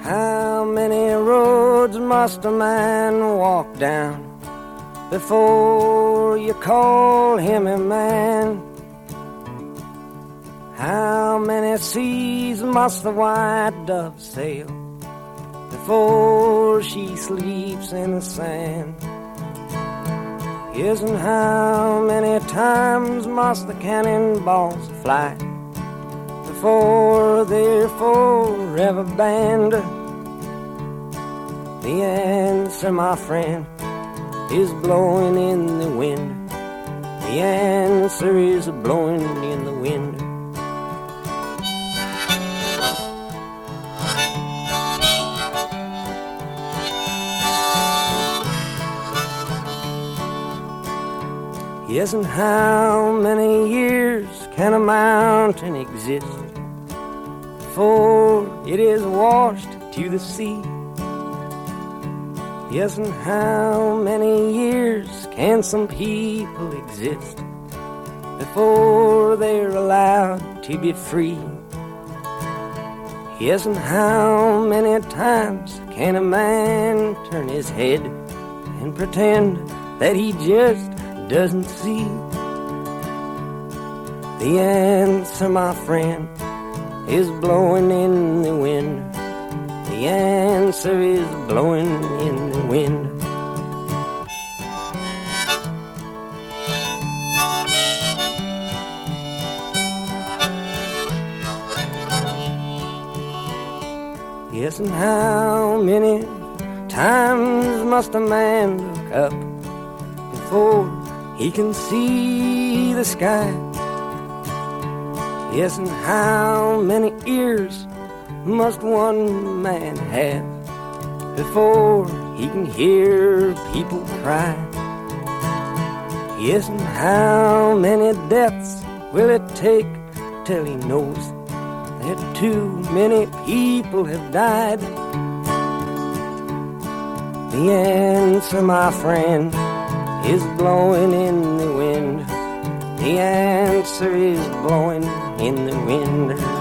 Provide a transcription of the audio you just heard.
How many roads must a man walk down before you call him a man? How many seas must the white dove sail before she sleeps in the sand? Yes, and how many times must the cannonballs fly before they're forever banned? The answer, my friend, is blowing in the wind. The answer is blowing in the wind. Yes, and how many years can a mountain exist before it is washed to the sea? Yes, and how many years can some people exist before they're allowed to be free? Yes, and how many times can a man turn his head and pretend that he just doesn't see? The answer, my friend, is blowing in the wind. The answer is blowing in the wind. Yes, and how many times must a man look up before he can see the sky? Yes, and how many ears must one man have before he can hear people cry? Yes, and how many deaths will it take till he knows that too many people have died? The answer, my friend, is blowing in the wind. The answer is blowing in the wind.